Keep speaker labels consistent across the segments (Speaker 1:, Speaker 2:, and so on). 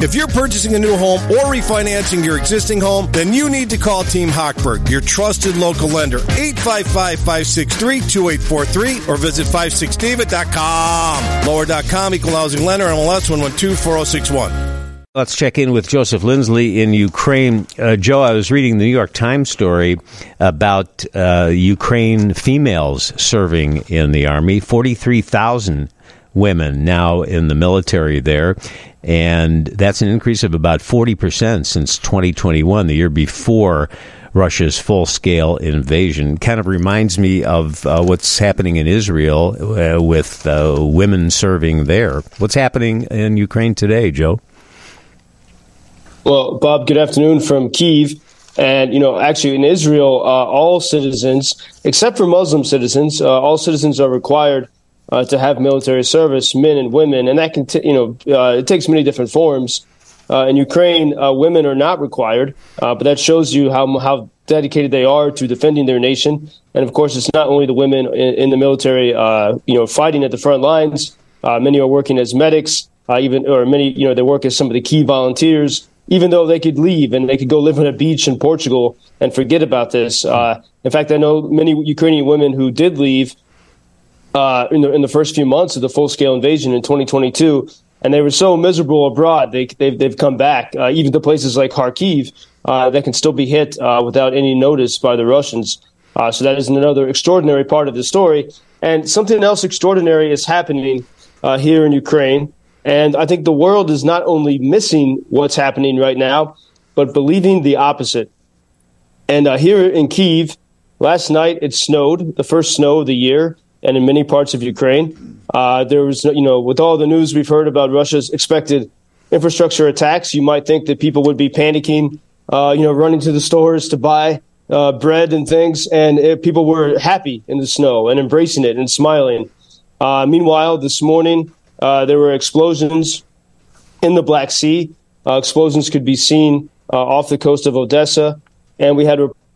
Speaker 1: If you're purchasing a new home or refinancing your existing home, then you need to call Team Hochberg, your trusted local lender. 855-563-2843 or visit 56david.com. Lower.com, equal housing lender, MLS 1124061.
Speaker 2: Let's check in with Joseph Lindsley in Ukraine. Joe, I was reading the New York Times story about Ukraine females serving in the Army, 43,000 women now in the military there, and that's an increase of about 40% since 2021, the year before Russia's full-scale invasion. Kind of reminds me of what's happening in Israel with women serving there. What's happening in Ukraine today, Joe?
Speaker 3: Well, Bob, good afternoon from Kyiv. And, actually in Israel, all citizens, except for Muslim citizens, all citizens are required to have military service, men and women. And that can, it takes many different forms. In Ukraine, women are not required, but that shows you how dedicated they are to defending their nation. And of course, it's not only the women in the military, fighting at the front lines. Many are working as medics, many, they work as some of the key volunteers, even though they could leave and they could go live on a beach in Portugal and forget about this. In fact, I know many Ukrainian women who did leave in the first few months of the full-scale invasion in 2022, and they were so miserable abroad, they've come back, even to places like Kharkiv that can still be hit without any notice by the Russians. So that is another extraordinary part of the story. And something else extraordinary is happening here in Ukraine. And I think the world is not only missing what's happening right now, but believing the opposite. And here in Kyiv, last night it snowed, the first snow of the year, and in many parts of Ukraine. There was, with all the news we've heard about Russia's expected infrastructure attacks, you might think that people would be panicking, running to the stores to buy bread and things. And people were happy in the snow and embracing it and smiling. Meanwhile, this morning, there were explosions in the Black Sea. Explosions could be seen off the coast of Odessa. And we had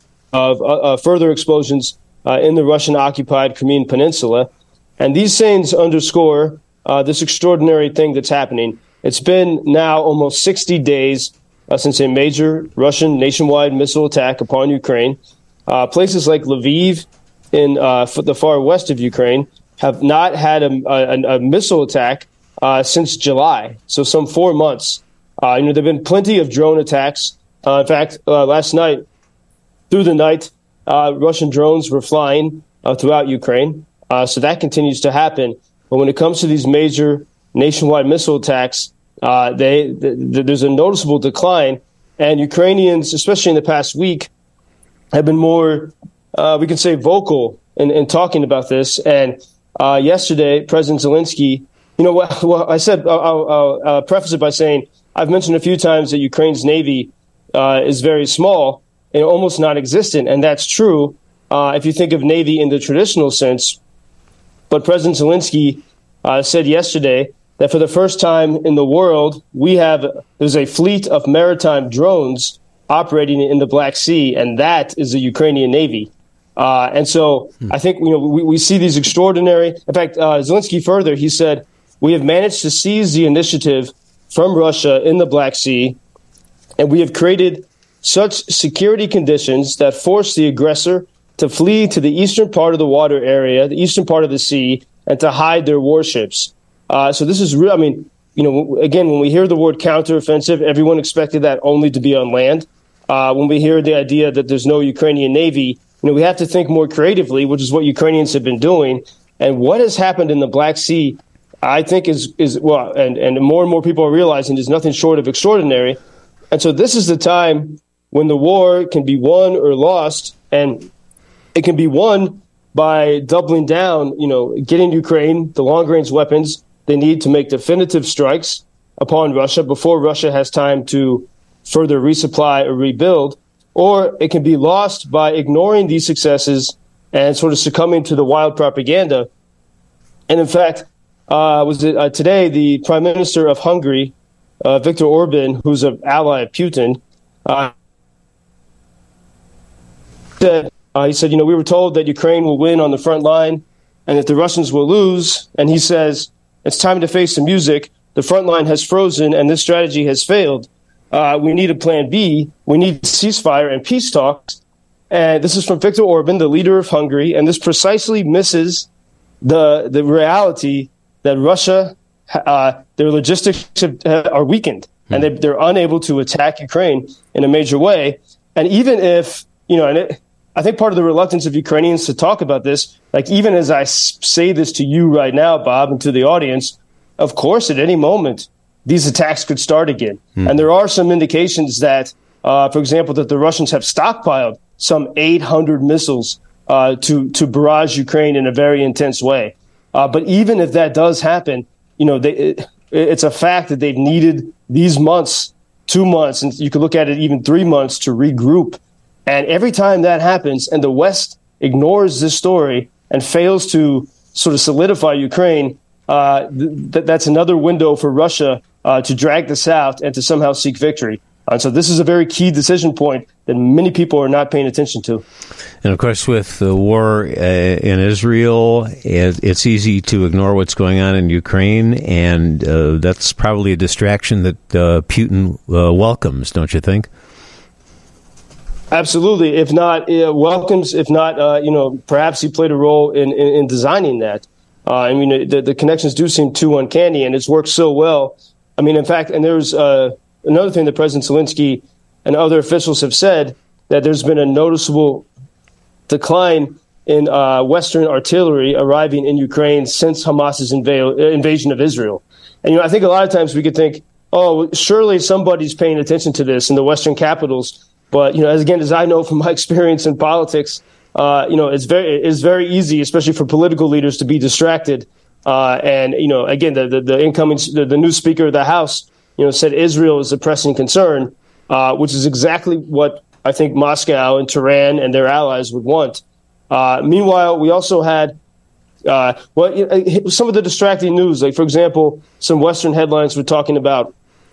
Speaker 3: further explosions in the Russian-occupied Crimean Peninsula. And these things underscore this extraordinary thing that's happening. It's been now almost 60 days since a major Russian nationwide missile attack upon Ukraine. Places like Lviv in the far west of Ukraine have not had a missile attack since July, so some 4 months. There have been plenty of drone attacks. In fact, last night, through the night, Russian drones were flying throughout Ukraine. So that continues to happen. But when it comes to these major nationwide missile attacks, there's a noticeable decline. And Ukrainians, especially in the past week, have been more, we can say, vocal in talking about this. And yesterday, President Zelensky, I said, I'll preface it by saying, I've mentioned a few times that Ukraine's Navy is very small and almost non-existent. And that's true if you think of Navy in the traditional sense. But President Zelensky said yesterday that for the first time in the world, there's a fleet of maritime drones operating in the Black Sea, and that is the Ukrainian Navy. And so I think we see these extraordinary. In fact, Zelensky further, he said, we have managed to seize the initiative from Russia in the Black Sea, and we have created such security conditions that force the aggressor to flee to the eastern part of the water area, the eastern part of the sea, and to hide their warships. So this is real. I mean, again, when we hear the word counteroffensive, everyone expected that only to be on land. When we hear the idea that there's no Ukrainian Navy, we have to think more creatively, which is what Ukrainians have been doing. And what has happened in the Black Sea, I think is well, and more and more people are realizing is nothing short of extraordinary. And so this is the time when the war can be won or lost, and it can be won by doubling down, getting Ukraine the long-range weapons they need to make definitive strikes upon Russia before Russia has time to further resupply or rebuild, or it can be lost by ignoring these successes and sort of succumbing to the wild propaganda. And in fact, today the Prime Minister of Hungary, Viktor Orban, who's an ally of Putin, he said, we were told that Ukraine will win on the front line and that the Russians will lose. And he says, it's time to face the music. the front line has frozen and this strategy has failed. We need a plan B. We need ceasefire and peace talks. And this is from Viktor Orban, the leader of Hungary. And this precisely misses the reality that Russia, their logistics are weakened and they're unable to attack Ukraine in a major way. And even if, I think part of the reluctance of Ukrainians to talk about this, like even as I say this to you right now, Bob, and to the audience, of course, at any moment, these attacks could start again. And there are some indications that, for example, that the Russians have stockpiled some 800 missiles to barrage Ukraine in a very intense way. But even if that does happen, it's a fact that they've needed these months, 2 months, and you could look at it even 3 months to regroup. And every time that happens and the West ignores this story and fails to sort of solidify Ukraine, that's another window for Russia to drag this out and to somehow seek victory. And so this is a very key decision point that many people are not paying attention to.
Speaker 2: And, of course, with the war in Israel, it's easy to ignore what's going on in Ukraine, and that's probably a distraction that Putin welcomes, don't you think?
Speaker 3: Absolutely. If not welcomes, if not, perhaps he played a role in designing that. The connections do seem too uncanny, and it's worked so well. I mean, in fact, and there's another thing that President Zelensky and other officials have said, that there's been a noticeable decline in Western artillery arriving in Ukraine since Hamas's invasion of Israel. And, I think a lot of times we could think, oh, surely somebody's paying attention to this in the Western capitals. But, as I know from my experience in politics, it's very easy, especially for political leaders, to be distracted. Again, the new Speaker of the House, said Israel is a pressing concern, which is exactly what I think Moscow and Tehran and their allies would want. Meanwhile, we also had some of the distracting news, like, for example, some Western headlines were talking about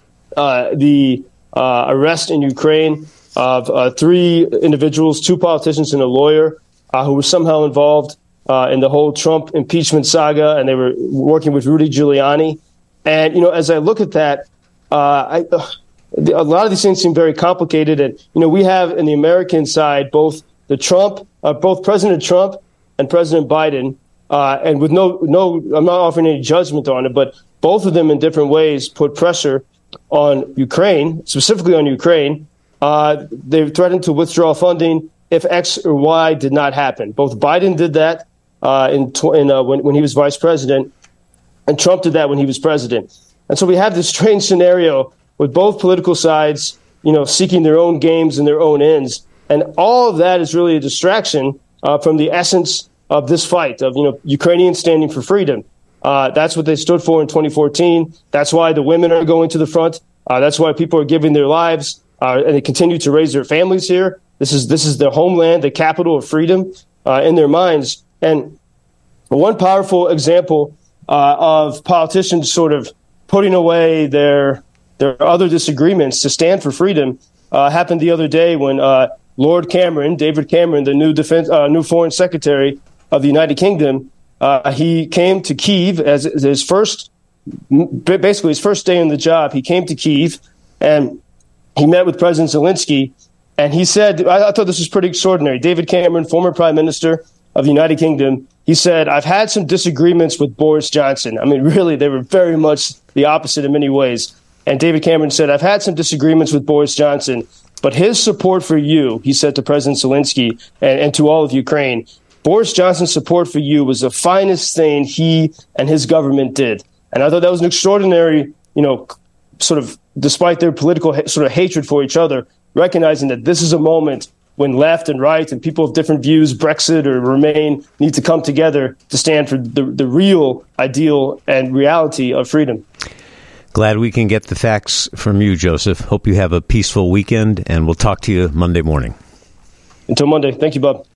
Speaker 3: the arrest in Ukraine of 3 individuals, 2 politicians and a lawyer, who were somehow involved in the whole Trump impeachment saga, and they were working with Rudy Giuliani. And, as I look at that, a lot of these things seem very complicated. And, we have in the American side both President Trump and President Biden, and with no, I'm not offering any judgment on it, but both of them in different ways put pressure on Ukraine, specifically on Ukraine. They threatened to withdraw funding if X or Y did not happen. Both Biden did that when he was vice president, and Trump did that when he was president. And so we have this strange scenario with both political sides, seeking their own games and their own ends. And all of that is really a distraction from the essence of this fight, of Ukrainians standing for freedom. That's what they stood for in 2014. That's why the women are going to the front. That's why people are giving their lives. And they continue to raise their families here. This is their homeland, the capital of freedom in their minds. And one powerful example of politicians sort of putting away their other disagreements to stand for freedom happened the other day when Lord Cameron, David Cameron, the new foreign secretary of the United Kingdom, he came to Kyiv as his first day on the job. He came to Kyiv and he met with President Zelensky, and he said, I thought this was pretty extraordinary. David Cameron, former prime minister of the United Kingdom, he said, I've had some disagreements with Boris Johnson. I mean, really, they were very much the opposite in many ways. And David Cameron said, I've had some disagreements with Boris Johnson, but his support for you, he said to President Zelensky and to all of Ukraine, Boris Johnson's support for you was the finest thing he and his government did. And I thought that was an extraordinary, sort of, despite their political sort of hatred for each other, recognizing that this is a moment when left and right and people of different views, Brexit or Remain, need to come together to stand for the real ideal and reality of freedom.
Speaker 2: Glad we can get the facts from you, Joseph. Hope you have a peaceful weekend, and we'll talk to you Monday morning.
Speaker 3: Until Monday. Thank you, Bob.